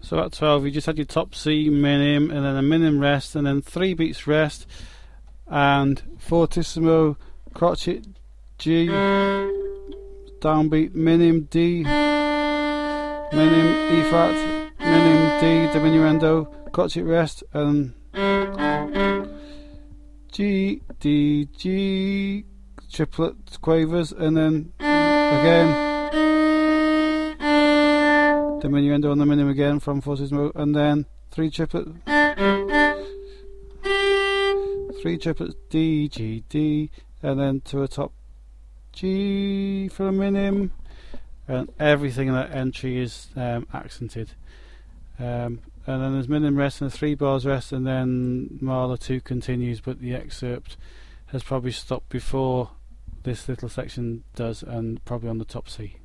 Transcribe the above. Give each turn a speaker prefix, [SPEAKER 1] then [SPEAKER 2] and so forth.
[SPEAKER 1] So at 12 you just had your top C minim and then a minim rest and then 3 beats rest and fortissimo crotchet G, downbeat minim D, minim E flat, minim D diminuendo, crotchet rest and G, D, G, triplet quavers and then again diminuendo on the minim again from fortissimo and then 3 triplets D, G, D and then to a top G for a minim and everything in that entry is accented and then there's minim rest and 3 bars rest and then Mahler 2 continues, but the excerpt has probably stopped before this little section does and probably on the top C.